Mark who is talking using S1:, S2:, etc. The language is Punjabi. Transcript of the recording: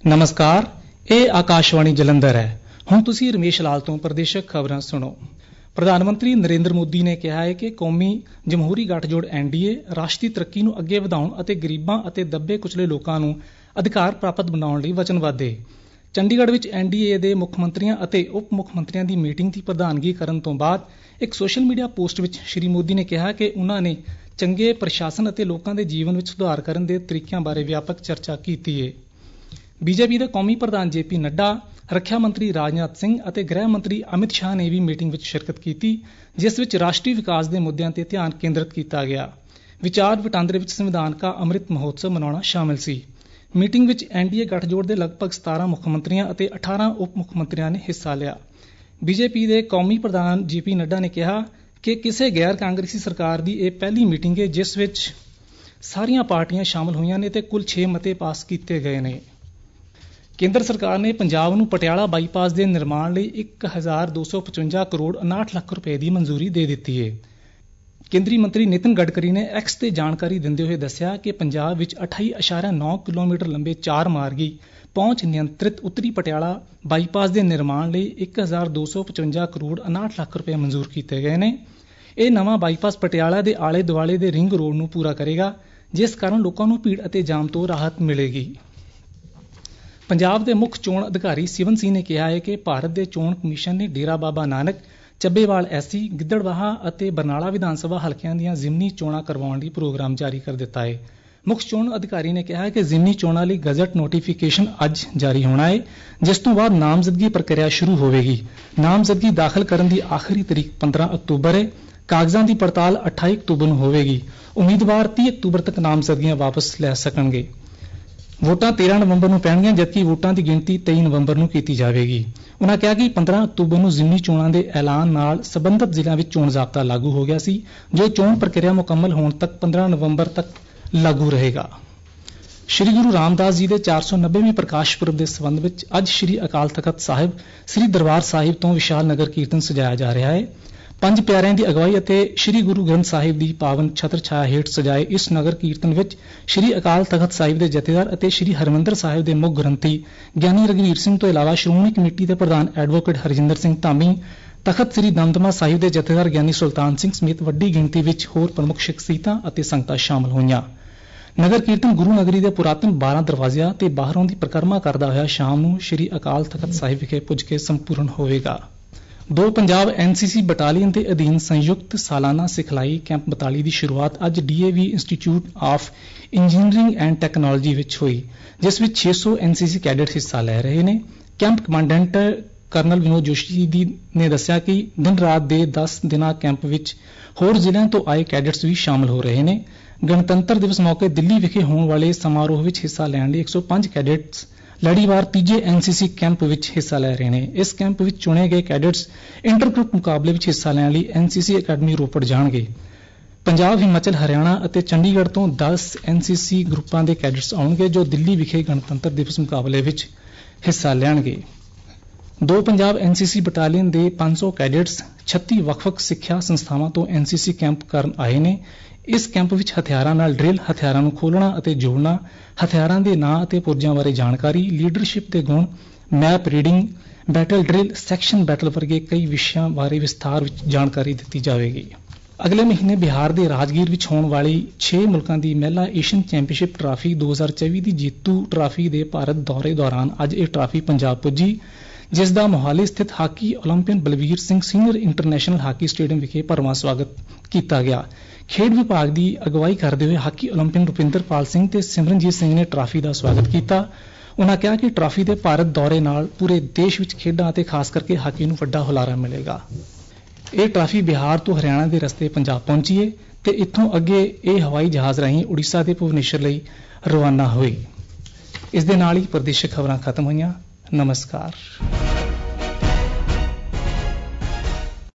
S1: ਨਮਸਕਾਰ, ਇਹ ਆਕਾਸ਼ਵਾਣੀ ਜਲੰਧਰ ਹੈ। ਹੁਣ ਤੁਸੀਂ ਰਮੇਸ਼ ਲਾਲ ਤੋਂ ਪ੍ਰਦੇਸ਼ਕ ਖਬਰਾਂ ਸੁਣੋ। ਪ੍ਰਧਾਨ ਮੰਤਰੀ ਨਰਿੰਦਰ ਮੋਦੀ ਨੇ ਕਿਹਾ ਹੈ ਕਿ ਕੌਮੀ ਜਮਹੂਰੀ ਗੱਠਜੋੜ NDA ਰਾਸ਼ਟਰੀ ਤਰੱਕੀ ਨੂੰ ਅੱਗੇ ਵਧਾਉਣ ਅਤੇ ਗਰੀਬਾਂ ਅਤੇ ਦੱਬੇ ਕੁਚਲੇ ਲੋਕਾਂ ਨੂੰ ਅਧਿਕਾਰ ਪ੍ਰਾਪਤ ਬਣਾਉਣ ਲਈ ਵਚਨਬੱਧ ਹੈ। ਚੰਡੀਗੜ੍ਹ ਵਿੱਚ NDA ਦੇ ਮੁੱਖ ਮੰਤਰੀਆਂ ਅਤੇ ਉਪ ਮੁੱਖ ਮੰਤਰੀਆਂ ਦੀ ਮੀਟਿੰਗ ਦੀ ਪ੍ਰਧਾਨਗੀ ਕਰਨ ਤੋਂ ਬਾਅਦ ਇੱਕ ਸੋਸ਼ਲ ਮੀਡੀਆ ਪੋਸਟ ਵਿੱਚ ਸ਼੍ਰੀ ਮੋਦੀ ਨੇ ਕਿਹਾ ਕਿ ਉਨ੍ਹਾਂ ਨੇ ਚੰਗੇ ਪ੍ਰਸ਼ਾਸਨ ਅਤੇ ਲੋਕਾਂ ਦੇ ਜੀਵਨ ਵਿੱਚ ਸੁਧਾਰ ਕਰਨ ਦੇ ਤਰੀਕਿਆਂ ਬਾਰੇ ਵਿਆਪਕ ਚਰਚਾ ਕੀਤੀ ਹੈ। ਬੀਜੇਪੀ ਦੇ ਕੌਮੀ ਪ੍ਰਧਾਨ JP ਨੱਡਾ, ਰੱਖਿਆ ਮੰਤਰੀ ਰਾਜਨਾਥ ਸਿੰਘ ਅਤੇ ਗ੍ਰਹਿ ਮੰਤਰੀ ਅਮਿਤ ਸ਼ਾਹ ਨੇ ਵੀ ਮੀਟਿੰਗ ਵਿੱਚ ਸ਼ਿਰਕਤ ਕੀਤੀ, ਜਿਸ ਵਿੱਚ ਰਾਸ਼ਟਰੀ ਵਿਕਾਸ ਦੇ ਮੁੱਦਿਆਂ ਤੇ ਧਿਆਨ ਕੇਂਦਰਿਤ ਕੀਤਾ ਗਿਆ। ਵਿਚਾਰ ਵਟਾਂਦਰੇ ਵਿੱਚ ਸੰਵਿਧਾਨ ਕਾ ਅੰਮ੍ਰਿਤ ਮਹੋਤਸਵ ਮਨਾਉਣਾ ਸ਼ਾਮਿਲ ਸੀ। ਮੀਟਿੰਗ ਵਿੱਚ NDA ਗੱਠਜੋੜ ਦੇ ਲਗਭਗ 17 ਮੁੱਖ ਮੰਤਰੀਆਂ ਅਤੇ 18 ਉਪ ਮੁੱਖ ਮੰਤਰੀਆਂ ਨੇ ਹਿੱਸਾ ਲਿਆ। ਬੀਜੇਪੀ ਦੇ ਕੌਮੀ ਪ੍ਰਧਾਨ JP ਨੱਡਾ ਨੇ ਕਿਹਾ ਕਿ ਕਿਸੇ ਗੈਰ ਕਾਂਗਰਸੀ ਸਰਕਾਰ ਦੀ ਇਹ ਪਹਿਲੀ ਮੀਟਿੰਗ ਹੈ ਜਿਸ ਵਿੱਚ ਸਾਰੀਆਂ ਪਾਰਟੀਆਂ ਸ਼ਾਮਲ ਹੋਈਆਂ ਨੇ ਤੇ ਕੁੱਲ 6 ਮਤੇ ਪਾਸ ਕੀਤੇ ਗਏ ਨੇ। ਕੇਂਦਰ ਸਰਕਾਰ ਨੇ ਪੰਜਾਬ ਨੂੰ ਪਟਿਆਲਾ ਬਾਈਪਾਸ ਦੇ ਨਿਰਮਾਣ ਲਈ 1255 ਕਰੋੜ 59 ਲੱਖ ਰੁਪਏ ਦੀ ਮਨਜ਼ੂਰੀ ਦੇ ਦਿੱਤੀ ਹੈ। ਕੇਂਦਰੀ ਮੰਤਰੀ ਨਿਤਿਨ ਗਡਕਰੀ ਨੇ X ਤੇ ਜਾਣਕਾਰੀ ਦਿੰਦੇ ਹੋਏ ਦੱਸਿਆ ਕਿ ਪੰਜਾਬ ਵਿੱਚ 28.9 ਕਿਲੋਮੀਟਰ ਲੰਬੇ 4 ਮਾਰਗੀ ਪਹੁੰਚ ਨਿਯੰਤਰਿਤ ਉੱਤਰੀ ਪਟਿਆਲਾ ਬਾਈਪਾਸ ਦੇ ਨਿਰਮਾਣ ਲਈ 1255 ਕਰੋੜ 59 ਲੱਖ ਰੁਪਏ ਮਨਜ਼ੂਰ ਕੀਤੇ ਗਏ ਨੇ। ਇਹ ਨਵਾਂ ਬਾਈਪਾਸ ਪਟਿਆਲਾ ਦੇ ਆਲੇ ਦੁਆਲੇ ਦੇ ਰਿੰਗ ਰੋਡ ਨੂੰ ਪੂਰਾ ਕਰੇਗਾ, ਜਿਸ ਕਾਰਨ ਲੋਕਾਂ ਨੂੰ ਭੀੜ ਅਤੇ ਜਾਮ ਤੋਂ ਰਾਹਤ ਮਿਲੇਗੀ। ਪੰਜਾਬ ਦੇ ਮੁੱਖ ਚੋਣ ਅਧਿਕਾਰੀ ਸਿਵਨ ਸਿੰਘ ਨੇ ਕਿਹਾ ਹੈ ਕਿ ਭਾਰਤ ਦੇ ਚੋਣ ਕਮਿਸ਼ਨ ਨੇ ਡੇਰਾ ਬਾਬਾ ਨਾਨਕ, ਚੱਬੇਵਾਲ SC, ਗਿੱਦੜਬਾਹਾ ਅਤੇ ਬਰਨਾਲਾ ਵਿਧਾਨ ਸਭਾ ਹਲਕਿਆਂ ਦੀਆਂ ਜ਼ਿਮਨੀ ਚੋਣਾਂ ਕਰਵਾਉਣ ਲਈ ਪ੍ਰੋਗਰਾਮ ਜਾਰੀ ਕਰ ਦਿੱਤਾ ਹੈ। ਮੁੱਖ ਚੋਣ ਅਧਿਕਾਰੀ ਨੇ ਕਿਹਾ ਕਿ ਜ਼ਿਮਨੀ ਚੋਣਾਂ ਲਈ ਗਜ਼ਟ ਨੋਟੀਫਿਕੇਸ਼ਨ ਅੱਜ ਜਾਰੀ ਹੋਣਾ ਹੈ, ਜਿਸ ਤੋਂ ਬਾਅਦ ਨਾਮਜ਼ਦਗੀ ਪ੍ਰਕਿਰਿਆ ਸ਼ੁਰੂ ਹੋਵੇਗੀ। ਨਾਮਜ਼ਦਗੀ ਦਾਖਲ ਕਰਨ ਦੀ ਆਖਰੀ ਤਰੀਕ 15 ਅਕਤੂਬਰ ਹੈ। ਕਾਗਜ਼ਾਂ ਦੀ ਪੜਤਾਲ 28 ਅਕਤੂਬਰ ਨੂੰ ਹੋਵੇਗੀ। ਉਮੀਦਵਾਰ 30 ਅਕਤੂਬਰ ਤੱਕ ਨਾਮਜ਼ਦਗੀਆਂ ਵਾਪਸ ਲੈ ਸਕਣਗੇ। ਵੋਟਾਂ 13 ਨਵੰਬਰ ਨੂੰ ਪੈਣਗੀਆਂ, ਜਦਕਿ ਵੋਟਾਂ ਦੀ ਗਿਣਤੀ 23 ਨਵੰਬਰ ਨੂੰ ਕੀਤੀ ਜਾਵੇਗੀ। ਉਨ੍ਹਾਂ ਕਿਹਾ ਕਿ 15 ਅਕਤੂਬਰ ਨੂੰ ਜ਼ਿਮਨੀ ਚੋਣਾਂ ਦੇ ਐਲਾਨ ਨਾਲ ਸਬੰਧਤ ਜ਼ਿਲ੍ਹਿਆਂ ਵਿੱਚ ਚੋਣ ਜ਼ਾਬਤਾ ਲਾਗੂ ਹੋ ਗਿਆ ਸੀ, ਜੋ ਚੋਣ ਪ੍ਰਕਿਰਿਆ ਮੁਕੰਮਲ ਹੋਣ ਤੱਕ 15 ਨਵੰਬਰ ਤੱਕ ਲਾਗੂ ਰਹੇਗਾ। ਸ਼੍ਰੀ ਗੁਰੂ ਰਾਮਦਾਸ ਜੀ ਦੇ 490ਵੇਂ ਪ੍ਰਕਾਸ਼ ਪੁਰਬ ਦੇ ਸਬੰਧ ਵਿੱਚ ਅੱਜ ਸ਼੍ਰੀ ਅਕਾਲ ਤਖ਼ਤ ਸਾਹਿਬ, ਸ੍ਰੀ ਦਰਬਾਰ ਸਾਹਿਬ ਤੋਂ ਵਿਸ਼ਾਲ ਨਗਰ ਕੀਰਤਨ ਸਜਾਇਆ ਜਾ ਰਿਹਾ ਹੈ। ਪੰਜ ਪਿਆਰਿਆਂ ਦੀ ਅਗਵਾਈ ਅਤੇ ਸ਼੍ਰੀ ਗੁਰੂ ਗ੍ਰੰਥ ਸਾਹਿਬ ਦੀ ਪਾਵਨ ਛਤਰ ਛਾਇਆ ਹੇਠ ਸਜਾਏ ਇਸ ਨਗਰ ਕੀਰਤਨ ਵਿੱਚ ਸ਼੍ਰੀ ਅਕਾਲ ਤਖ਼ਤ ਸਾਹਿਬ ਦੇ ਜਥੇਦਾਰ ਅਤੇ ਸ਼੍ਰੀ ਹਰਿਮੰਦਰ ਸਾਹਿਬ ਦੇ ਮੁੱਖ ਗ੍ਰੰਥੀ ਗਿਆਨੀ ਰਘਵੀਰ ਸਿੰਘ ਤੋਂ ਇਲਾਵਾ ਸ਼੍ਰੋਮਣੀ ਕਮੇਟੀ ਦੇ ਪ੍ਰਧਾਨ ਐਡਵੋਕੇਟ ਹਰਜਿੰਦਰ ਸਿੰਘ ਧਾਮੀ, ਤਖ਼ਤ ਸ੍ਰੀ ਦਮਦਮਾ ਸਾਹਿਬ ਦੇ ਜਥੇਦਾਰ ਗਿਆਨੀ ਸੁਲਤਾਨ ਸਿੰਘ ਸਮੇਤ ਵੱਡੀ ਗਿਣਤੀ ਵਿੱਚ ਹੋਰ ਪ੍ਰਮੁੱਖ ਸ਼ਖਸੀਅਤਾਂ ਅਤੇ ਸੰਗਤਾਂ ਸ਼ਾਮਲ ਹੋਈਆਂ। ਨਗਰ ਕੀਰਤਨ ਗੁਰੂ ਨਗਰੀ ਦੇ ਪੁਰਾਤਨ 12 ਦਰਵਾਜ਼ਿਆਂ ਤੇ ਬਾਹਰੋਂ ਦੀ ਪਰਿਕਰਮਾ ਕਰਦਾ ਹੋਇਆ ਸ਼ਾਮ ਨੂੰ ਸ਼੍ਰੀ ਅਕਾਲ ਤਖ਼ਤ ਸਾਹਿਬ ਵਿਖੇ ਪੁੱਜ ਕੇ ਸੰਪੂਰਨ ਹੋਵੇਗਾ। ਦੋ ਪੰਜਾਬ NCC ਬਟਾਲੀਅਨ ਦੇ ਅਧੀਨ ਸੰਯੁਕਤ ਸਾਲਾਨਾ ਸਿਖਲਾਈ ਕੈਂਪ 42 ਦੀ ਸ਼ੁਰੂਆਤ ਅੱਜ DAV institute of engineering and technology ਵਿੱਚ ਹੋਈ, ਜਿਸ ਵਿੱਚ 600 NCC ਕੈਡਟ ਹਿੱਸਾ ਲੈ ਰਹੇ ਨੇ। Camp commandant colonel Vinod Joshi ਨੇ ਦੱਸਿਆ ਕਿ ਦਿਨ ਰਾਤ ਦੇ 10 ਦਿਨਾਂ ਕੈਂਪ ਵਿੱਚ ਹੋਰ ਜ਼ਿਲ੍ਹਿਆਂ ਤੋਂ ਆਏ ਕੈਡਟਸ ਵੀ ਸ਼ਾਮਲ ਹੋ ਰਹੇ ਨੇ। ਗਣਤੰਤਰ ਦਿਵਸ ਮੌਕੇ ਦਿੱਲੀ ਵਿਖੇ ਹੋਣ ਵਾਲੇ ਸਮਾਰੋਹ ਵਿੱਚ ਹਿੱਸਾ ਲੈਣ ਲਈ 105 ਕੈਡਟਸ ਲੜੀਵਾਰ ਤੀਜੇ NCC ਕੈਂਪ ਵਿੱਚ ਹਿੱਸਾ ਲੈ ਰਹੇ ਨੇ। ਇਸ ਕੈਂਪ ਵਿੱਚ ਚੁਣੇ ਗਏ ਕੈਡਟਸ ਇੰਟਰ ਗਰੁੱਪ ਮੁਕਾਬਲੇ ਵਿੱਚ ਹਿੱਸਾ ਲੈਣ ਲਈ NCC ਅਕੈਡਮੀ ਰੋਪੜ ਜਾਣਗੇ। ਪੰਜਾਬ, ਹਿਮਾਚਲ, ਹਰਿਆਣਾ ਅਤੇ ਚੰਡੀਗੜ੍ਹ ਤੋਂ 10 NCC ਗਰੁੱਪਾਂ ਦੇ ਕੈਡਟਸ ਆਉਣਗੇ, ਜੋ ਦਿੱਲੀ ਵਿਖੇ ਗਣਤੰਤਰ ਦਿਵਸ ਮੁਕਾਬਲੇ ਵਿੱਚ ਹਿੱਸਾ ਲੈਣਗੇ। ਦੋ ਪੰਜਾਬ NCC ਬਟਾਲੀਅਨ ਦੇ 500 ਕੈਡਟਸ 36 ਵੱਖ-ਵੱਖ ਸਿੱਖਿਆ ਸੰਸਥਾਵਾਂ ਤੋਂ NCC ਕੈਂਪ ਕਰਨ ਆਏ ਨੇ। ਇਸ ਕੈਂਪ ਵਿੱਚ ਹਥਿਆਰਾਂ ਨਾਲ ਡਰਿਲ, ਹਥਿਆਰਾਂ ਨੂੰ ਖੋਲ੍ਹਣਾ ਅਤੇ ਜੋੜਨਾ, ਹਥਿਆਰਾਂ ਦੇ ਨਾਂ ਅਤੇ ਪੁਰਜਿਆਂ ਬਾਰੇ ਜਾਣਕਾਰੀ, ਲੀਡਰਸ਼ਿਪ ਦੇ ਗੁਣ, map reading, battle drill, section battle ਵਰਗੇ ਕਈ ਵਿਸ਼ਿਆਂ ਬਾਰੇ ਵਿਸਥਾਰ ਵਿੱਚ ਜਾਣਕਾਰੀ ਦਿੱਤੀ ਜਾਵੇਗੀ। ਅਗਲੇ ਮਹੀਨੇ ਬਿਹਾਰ ਦੇ ਰਾਜਗੀਰ ਵਿੱਚ ਹੋਣ ਵਾਲੀ 6 ਮੁਲਕਾਂ ਦੀ ਮਹਿਲਾ ਏਸ਼ੀਅਨ ਚੈਂਪੀਅਨਸ਼ਿਪ ਟਰਾਫੀ 2024 ਦੀ ਜੇਤੂ ਟਰਾਫੀ ਦੇ ਭਾਰਤ ਦੌਰੇ ਦੌਰਾਨ ਅੱਜ ਇਹ ਟਰਾਫੀ ਪੰਜਾਬ ਪੁੱਜੀ, ਜਿਸ ਦਾ ਮੋਹਾਲੀ ਸਥਿਤ hockey olympian Balbir Singh senior international hockey stadium ਵਿਖੇ ਭਰਵਾਂ ਸਵਾਗਤ ਕੀਤਾ ਗਿਆ। ਖੇਡ ਵਿਭਾਗ ਦੀ ਅਗਵਾਈ ਕਰਦੇ ਹੋਏ ਹਾਕੀ ਓਲੰਪੀਅਨ ਰੁਪਿੰਦਰਪਾਲ ਸਿੰਘ ਤੇ ਸਿਮਰਨਜੀਤ ਸਿੰਘ ਨੇ ਟਰਾਫੀ ਦਾ ਸਵਾਗਤ ਕੀਤਾ। ਉਨ੍ਹਾਂ ਕਿਹਾ ਕਿ ਟਰਾਫੀ ਦੇ ਭਾਰਤ ਦੌਰੇ ਨਾਲ ਪੂਰੇ ਦੇਸ਼ ਵਿੱਚ ਖੇਡਾਂ ਅਤੇ ਖਾਸ ਕਰਕੇ ਹਾਕੀ ਨੂੰ ਵੱਡਾ ਹੁਲਾਰਾ ਮਿਲੇਗਾ। ਇਹ ਟਰਾਫੀ ਬਿਹਾਰ ਤੋਂ ਹਰਿਆਣਾ ਦੇ ਰਸਤੇ ਪੰਜਾਬ ਪਹੁੰਚੀ ਹੈ ਤੇ ਇੱਥੋਂ ਅੱਗੇ ਇਹ ਹਵਾਈ ਜਹਾਜ਼ ਰਾਹੀਂ ਉੜੀਸਾ ਦੇ ਭੁਵਨੇਸ਼ਵਰ ਲਈ ਰਵਾਨਾ ਹੋਈ। ਇਸ ਦੇ ਨਾਲ ਹੀ ਪ੍ਰਦੇਸ਼ਕ ਖਬਰਾਂ ਖਤਮ ਹੋਈਆਂ। ਨਮਸਕਾਰ।